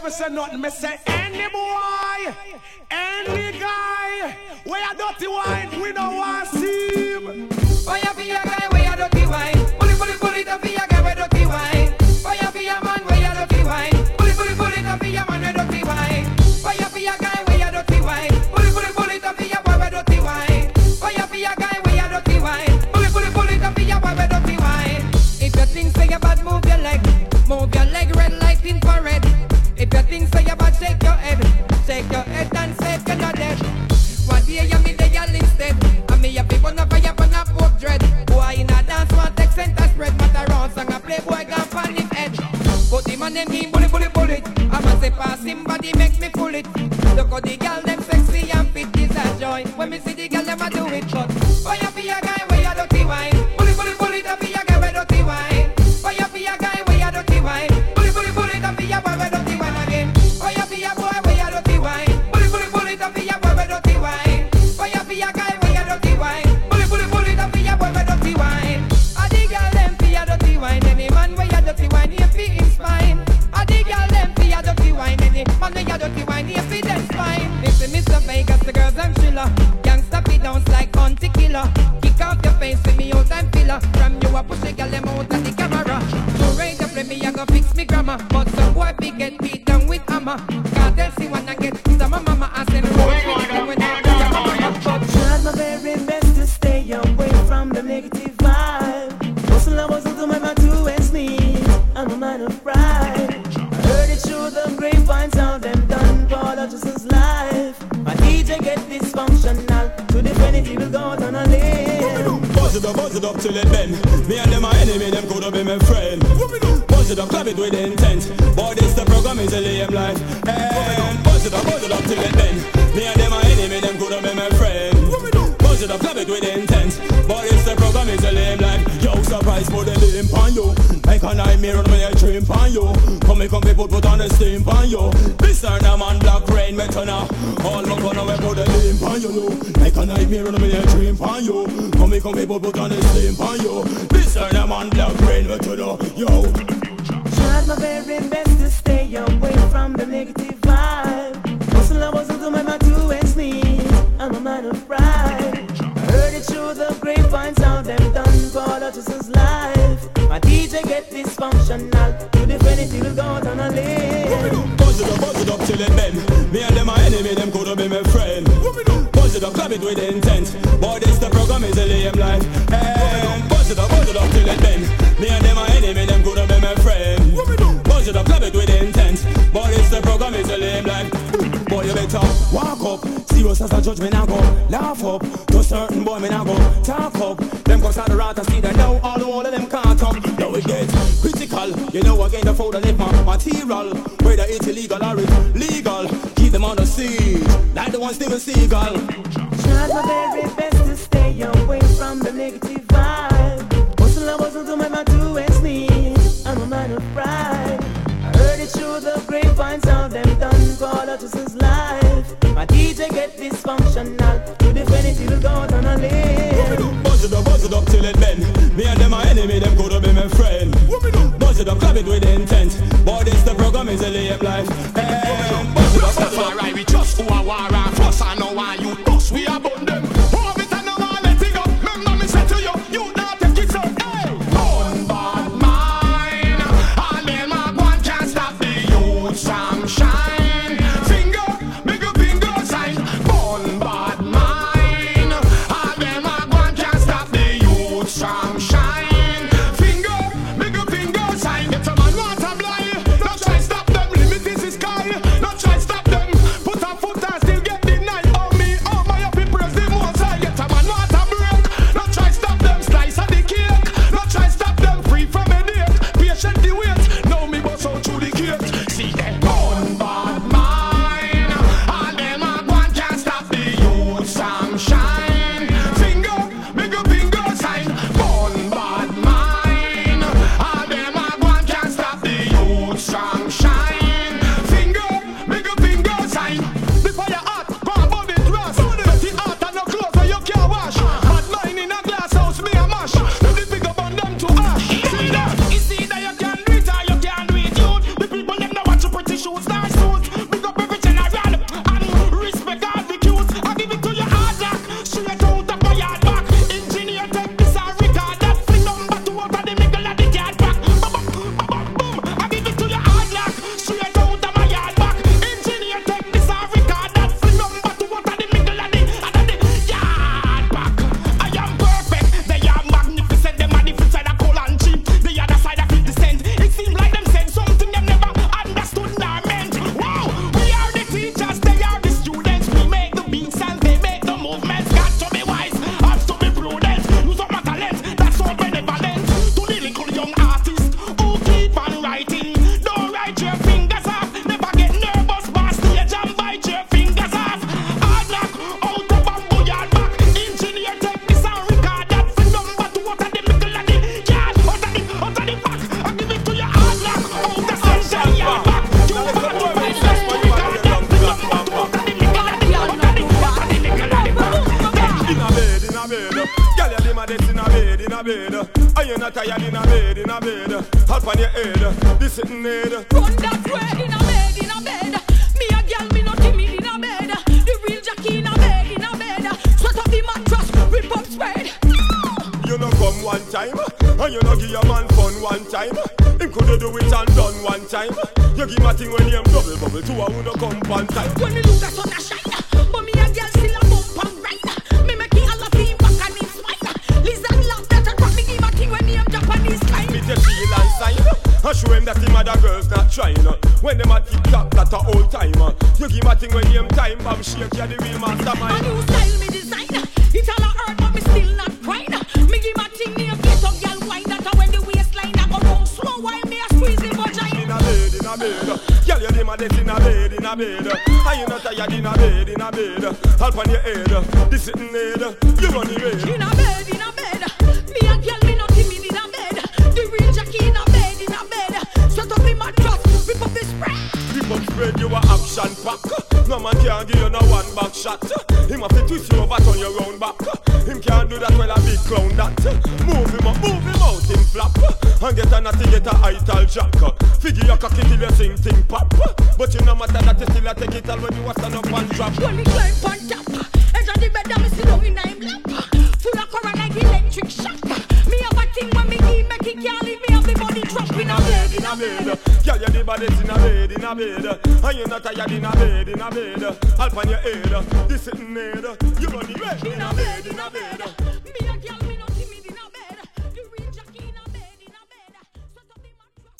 me say nothing. Me say any boy, any guy, where a dirty wine, we don't want to see him. Fire for your guy, where a dirty wine. Pull it up for your guy, where dirty wine. Fire for your man, where a dirty wine. Pull it up for your man, where dirty wine. Fire for your guy, where a dirty wine. Pull it up for your boy, where dirty wine. Fire for your guy, where a dirty wine. Pull it up for your boy, where dirty wine. If you think say you bad, move your leg red like infrared. If you think say you bad, shake your head and say you're not dead. One day you meet the girl instead, and me a people no fire on a poke dread. Boy in a dance one take center spread, matter around song a play boy gone pan him head. Put him on them knee, bullet. I must say pass him body make me pull it. Look how the girl them sexy and fit is a joy. When me see the girl them a do it, but fire for your guy where you dirty wine. Pull it up for your guy where dirty wine. Fire for your guy where you dirty wine. Pull it up for your boy where dirty wine again. Fire for your boy where you dirty wine. Pull it up for your boy where dirty wine. Fire for your guy where you dirty wine. Pull it up for your boy where dirty wine. I the girl them for your dirty wine. Any man where you dirty wine, he feel his spine. I the girl them for your dirty wine. Any man where you dirty wine, he feel them spine. Listen, Mr. Vegas, the girls I'm chiller. Gangsta be dance like country killer. Kick off your face with me old time filler. From you a push a girl them out of the camera. So rate the play me, I go fix me grammar. But some boy be get beat down with hammer. Can't tell see one and get some mama I send road with me when I get your mama. Tried my very best to stay away from the negative vibe. Most lovers will do my two and sneeze. I'm a man of pride. I heard it through the grapevine, how them done Paul Hutchison's life. My DJ get dysfunctional. To defend it, he will go out on a limb. Buzz it up till it bend. Me and them are enemy, them could have been my friend. Buzz it up, clap it with intent. Boy, this the program is a lame life. And buzz it up till it bend. Me and them are enemy, them could have been my friend. Buzz it up, clap it with intent. Boy, this the program is a lame life. Yo, surprise for the limp on you. Like a nightmare on my dream on you. Come people put on the steam on you. This are the man black rain metana. All my gonna we put the limp on you. Like a nightmare on my dream on you. Come people put on the steam on you. This are the man black rain metana. Yo. Tried my very best to stay away from the negative vibe. Most lovers will do my two and sneeze. I'm a man of pride. I heard it through the grapevines, how them done Paul Hutchison's life. My DJ get dysfunctional. To defend it, he will go out on a limb. Buzz it up till it bend. Me and them are enemy, them could have been my friend. Buzz it up, clap it with intent. Boy, this the program is a lame life. And buzz it up till it bend. Me and them are enemy, them could have been my friend. Buzz it up, clap it with intent. Boy, this the program is a lame life. Boy, you better walk up. Serious as a judge, me now go laugh up. To certain boy, me now go talk up. Them go start the rat and see that now all of them can't come. Now it gets critical. You know again the fold and live my material. Whether it's illegal or it's legal, keep them on the siege like the one Steven Seagal. Tried my very best to stay away from the negative vibe. Most lovers will do my two and sneeze. I'm a man of pride. I heard it through the grapevines, how them done Paul Hutchison's life. My DJ get dysfunctional. To defend it, he will go out on a limb. Buzz it up till it bend. Me and them are enemy, them could have been my friend. Buzz it up, clap it with intent. Boy, this the program is a lame life. And buzz it up, clap it up. Alright, we just who are war and fuss. I know why you bust. We are bun them. Hold it and now I let it go. Remember me say to you, you not take it so. Hey, bun bad mine. All them a one can't stop the youth from shine. Finger, make a finger sign. Bun bad mine. All them a one can't stop the youth from shine. Finger, make a finger sign. Get a man want a blind. Don't try stop them. Limit is the sky. Don't try stop them. Put a foot and still get denied. Oh me, oh my happy press the most I get a man want a break. Don't try stop them. Slice of the cake. Don't try stop them. Free from a date. Patient the wait. Now me bust out through the gate. See them gun bad mine. All them a one can't stop the youth from shine. Finger, make a finger sign. Gun bad mine. All them a one can't stop the youth from shine. Finger, make a finger sign. The fire hot, bomb on it rust. Dirty hot and no clothes so you can't wash. Bad mine in a glass house, me a mash. Let the figure burn them to ash. See that? It's either you can do it or you can't do it, youth. The people them know what you pretty shoes, stars. tired in a bed, up on your head, this sitting head. Run that way in a bed. Me a girl, me not timid in a bed. The real Jackie in a bed. Sweat up the mattress, rip up spread. You know come one time, and you know give your man fun one time. Him coulda do it and done one time. You give my thing when him double bubble, two a wanna come one time. When me look at sun a shine, but me a girl still a bump and grind. Me make it all of him back and him smile. Lizard laugh that and rock me give my thing when him Japanese kind. Me just feel and sign, I show him that him other girls not trying. When them a tick tock, that a old timer. You give my thing when him time bomb shake, you the real mastermind. A new style me design, it all a hurt but me still not crying. Me give my thing name get up girl wine that when the waistline a go round slow while me a squeeze the vagina. In a bed, girl you dem a dead in a bed. And you not tired in a bed, help on your head, this sitting head, you run the raid. In a bed, me a girl me not timid in a bed. The real Jackie in a bed. Sweat up the mattress, rip up the spread. Rip up spread, you a action pack. No man can't give you no one back shot. Him have to twist you over, turn your round back. Him can't do that well a big clown that. Move him out, him flap. And get a natty, get a ital jack. Figure your cocky till you sing ting pop. But you no matter that you still a take it all when you a stand up and drop. When me climb on top, edge of the bed and me sit down in him lap. Full of current like electric shock. Me have a thing when me give, make it can't leave me have the body drop in a bed. Girl, you the baddest in a bed. And you not tired in a bed. Up on your head, this sitting head, you run the red. In a bed.